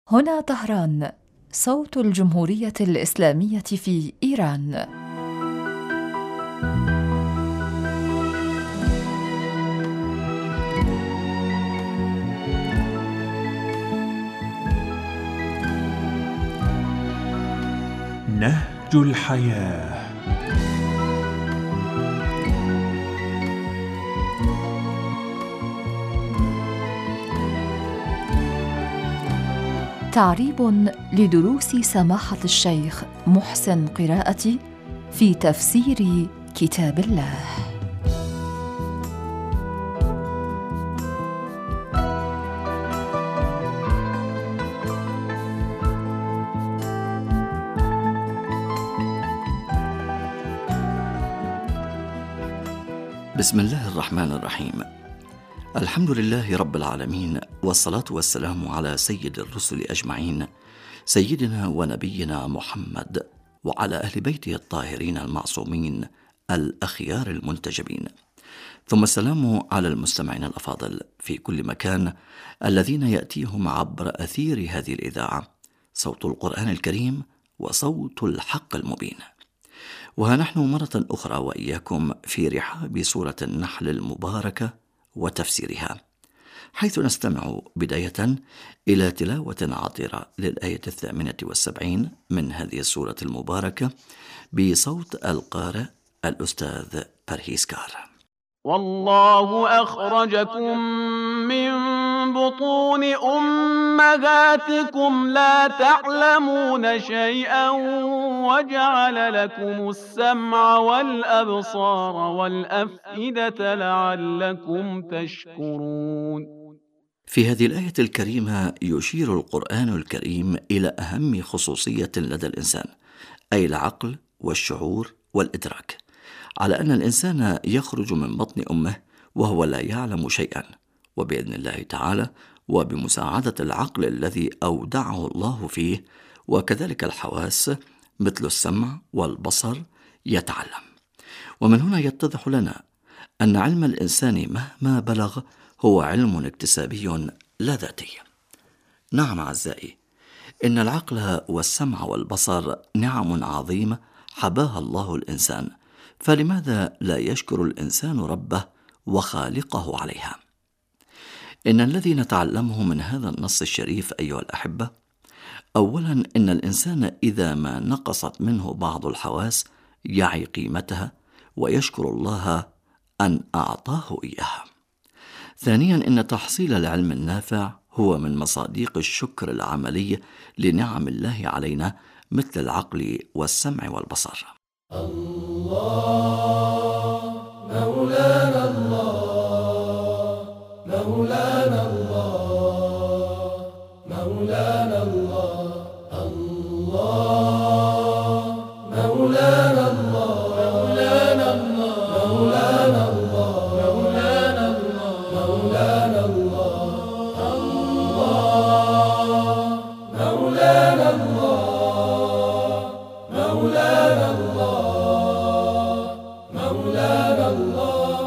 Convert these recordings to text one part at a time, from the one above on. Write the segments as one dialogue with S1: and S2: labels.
S1: هنا طهران، صوت الجمهورية الإسلامية في إيران.
S2: نهج الحياة.
S1: تعريب لدروس سماحة الشيخ محسن قراءتي في تفسير كتاب الله.
S3: بسم الله الرحمن الرحيم. الحمد لله رب العالمين، والصلاة والسلام على سيد الرسل أجمعين، سيدنا ونبينا محمد وعلى أهل بيته الطاهرين المعصومين الأخيار المنتجبين، ثم السلام على المستمعين الأفاضل في كل مكان الذين يأتيهم عبر أثير هذه الإذاعة صوت القرآن الكريم وصوت الحق المبين. وها نحن مرة أخرى وإياكم في رحاب سورة النحل المباركة وتفسيرها، حيث نستمع بداية إلى تلاوة عطرة للآية 78 من هذه السورة المباركة بصوت القارئ الأستاذ برهيسكار.
S4: والله أخرجكم من بطون أمهاتكم لا تعلمون شيئا وجعل لكم السمع والأبصار والأفئدة لعلكم تشكرون.
S3: في هذه الآية الكريمة يشير القرآن الكريم إلى أهم خصوصية لدى الإنسان، أي العقل والشعور والإدراك، على أن الإنسان يخرج من بطن أمه وهو لا يعلم شيئا، وبإذن الله تعالى وبمساعدة العقل الذي أودعه الله فيه وكذلك الحواس مثل السمع والبصر يتعلم. ومن هنا يتضح لنا أن علم الإنسان مهما بلغ هو علم اكتسابي لا ذاتي. نعم أعزائي، إن العقل والسمع والبصر نعم عظيمة حباها الله الإنسان، فلماذا لا يشكر الإنسان ربه وخالقه عليها؟ إن الذي نتعلمه من هذا النص الشريف أيها الأحبة، أولا إن الإنسان إذا ما نقصت منه بعض الحواس يعي قيمتها ويشكر الله أن أعطاه إياها. ثانيا إن تحصيل العلم النافع هو من مصادق الشكر العملي لنعم الله علينا مثل العقل والسمع والبصر.
S5: الله مولانا الله مولانا الله مولانا الله الله مولانا الله مولانا الله مولانا الله مولانا الله مولانا الله مولانا الله مولانا الله مولانا الله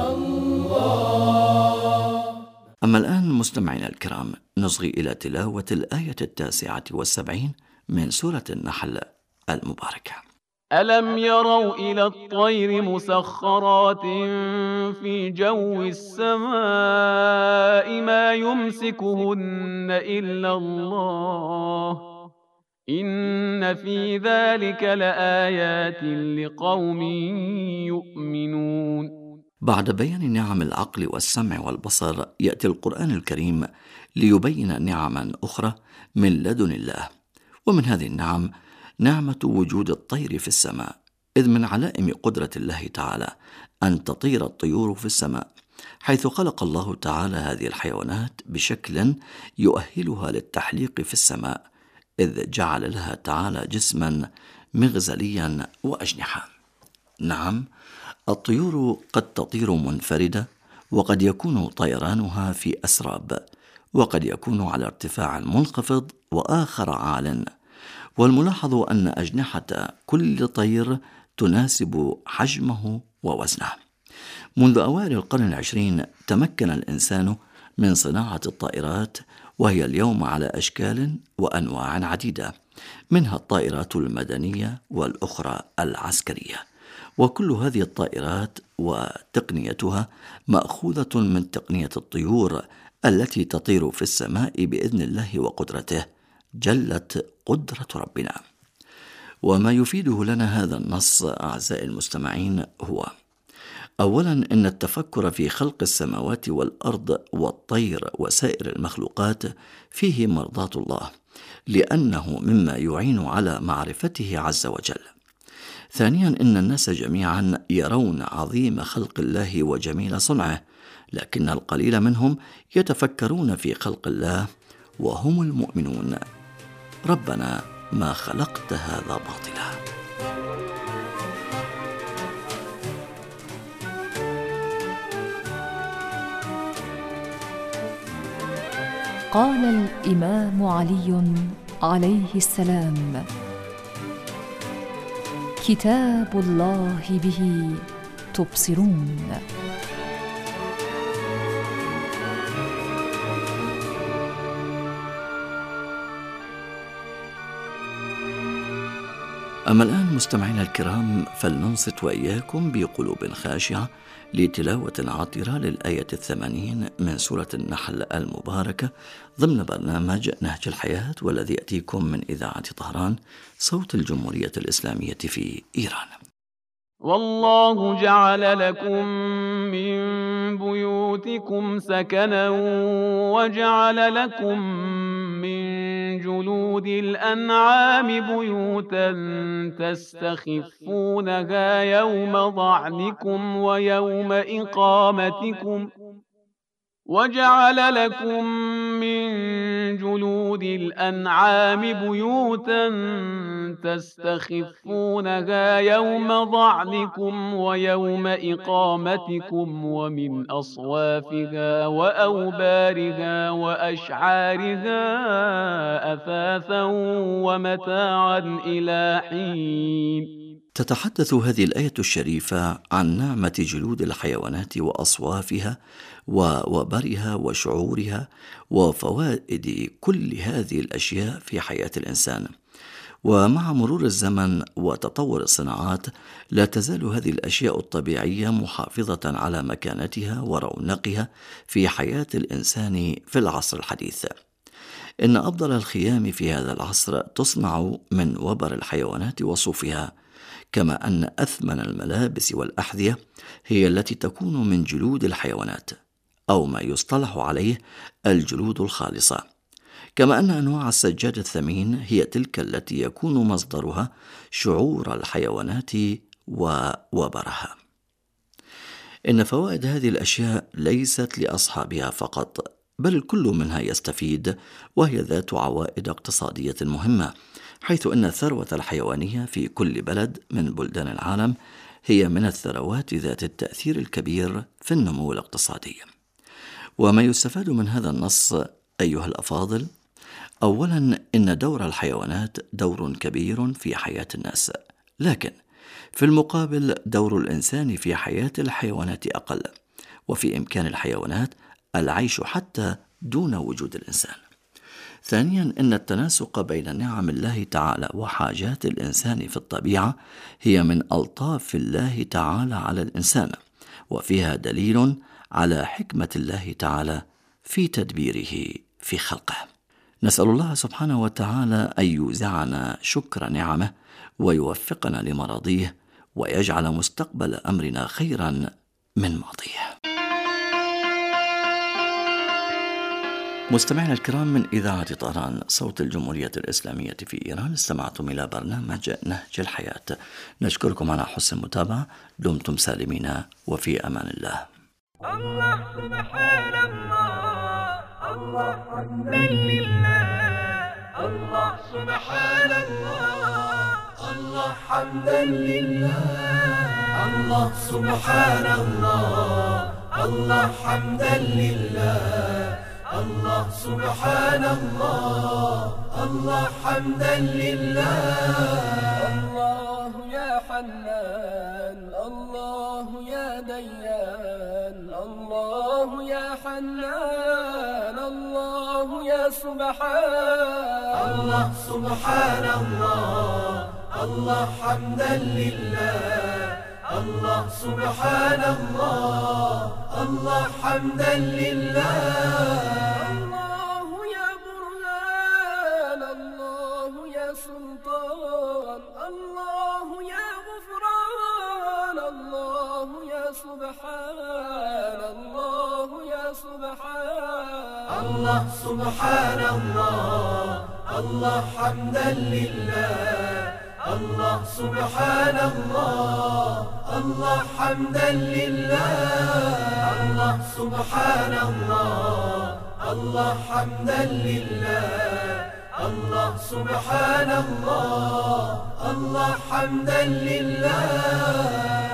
S5: الله.
S3: أما الآن مستمعينا الكرام، نصغي إلى تلاوة الآية 79 من سورة النحل المباركة.
S4: ألم يروا إلى الطير مسخرات في جو السماء ما يمسكهن إلا الله إن في ذلك لآيات لقوم يؤمنون.
S3: بعد بيان نعم العقل والسمع والبصر يأتي القرآن الكريم ليبين نعما أخرى من لدن الله، ومن هذه النعم نعمة وجود الطير في السماء، إذ من علائم قدرة الله تعالى أن تطير الطيور في السماء، حيث خلق الله تعالى هذه الحيوانات بشكل يؤهلها للتحليق في السماء، إذ جعل لها تعالى جسما مغزليا وأجنحة. نعم، الطيور قد تطير منفردة، وقد يكون طيرانها في أسراب، وقد يكون على ارتفاع منخفض وآخر عال، والملاحظ أن أجنحة كل طير تناسب حجمه ووزنه. منذ أوائل القرن 20 تمكن الإنسان من صناعة الطائرات وهي اليوم على أشكال وأنواع عديدة، منها الطائرات المدنية والأخرى العسكرية، وكل هذه الطائرات وتقنيتها مأخوذة من تقنية الطيور التي تطير في السماء بإذن الله وقدرته، جلت قدرة ربنا. وما يفيده لنا هذا النص أعزائي المستمعين هو: أولا، أن التفكر في خلق السماوات والأرض والطير وسائر المخلوقات فيه مرضاة الله، لأنه مما يعين على معرفته عز وجل. ثانيا، أن الناس جميعا يرون عظيم خلق الله وجميل صنعه، لكن القليل منهم يتفكرون في خلق الله وهم المؤمنون. ربنا ما خلقت هذا باطلا.
S1: قال الإمام علي عليه السلام: كتاب الله به تبصرون.
S3: أما الآن مستمعينا الكرام، فلننصت وإياكم بقلوب خاشعة لتلاوة عطرة للآية 80 من سورة النحل المباركة ضمن برنامج نهج الحياة، والذي يأتيكم من إذاعة طهران صوت الجمهورية الإسلامية في إيران.
S4: والله جعل لكم من بيوتكم سكنا وجعل لكم من جلود الأنعام بيوتا تستخفونها يوم ضعنكم ويوم إقامتكم، وجعل لكم من جلود الأنعام بيوتا تستخفونها يوم ضعنكم ويوم إقامتكم، ومن أصوافها وأوبارها وأشعارها أثاثا ومتاعا إلى حين.
S3: تتحدث هذه الآية الشريفة عن نعمة جلود الحيوانات وأصوافها ووبرها وشعورها وفوائد كل هذه الأشياء في حياة الإنسان. ومع مرور الزمن وتطور الصناعات لا تزال هذه الأشياء الطبيعية محافظة على مكانتها ورونقها في حياة الإنسان في العصر الحديث. إن أفضل الخيام في هذا العصر تصنع من وبر الحيوانات وصوفها، كما أن أثمن الملابس والأحذية هي التي تكون من جلود الحيوانات، أو ما يصطلح عليه الجلود الخالصة، كما أن أنواع السجاد الثمين هي تلك التي يكون مصدرها شعور الحيوانات ووبرها. إن فوائد هذه الأشياء ليست لأصحابها فقط، بل كل منها يستفيد، وهي ذات عوائد اقتصادية مهمة، حيث أن الثروة الحيوانية في كل بلد من بلدان العالم هي من الثروات ذات التأثير الكبير في النمو الاقتصادي. وما يستفاد من هذا النص أيها الأفاضل: أولا، إن دور الحيوانات دور كبير في حياة الناس، لكن في المقابل دور الإنسان في حياة الحيوانات أقل، وفي إمكان الحيوانات العيش حتى دون وجود الإنسان. ثانيا، إن التناسق بين نعم الله تعالى وحاجات الإنسان في الطبيعة هي من ألطاف الله تعالى على الإنسان، وفيها دليل على حكمة الله تعالى في تدبيره في خلقه. نسأل الله سبحانه وتعالى أن يوزعنا شكر نعمه ويوفقنا لمراضيه، ويجعل مستقبل أمرنا خيرا من ماضيه. مستمعينا الكرام، من إذاعة طهران صوت الجمهورية الإسلامية في إيران، استمعتم إلى برنامج نهج الحياة. نشكركم على حسن المتابعة. دمتم سالمين وفي أمان الله.
S2: الله سبحان الله، الله حمدا لله، الله سبحان الله،
S5: الله حمدا لله، الله سبحان الله، الله حمدا لله، الله سبحان الله، الله حمدا لله.
S2: الله يا حنان، الله يا ديان، الله يا حنان، الله يا يا سبحان
S5: الله سبحان الله، الله حمدا لله، الله سبحان الله، الله حمدا لله.
S2: الله يا برهان، الله يا سلطان، الله يا غفران، الله يا سبحان، الله يا سبحان.
S5: الله سبحان الله، الله حمدا لله، الله سبحان الله، الله حمدا لله. الله سبحان الله، الله حمدا لله، الله سبحان الله، الله حمدا لله.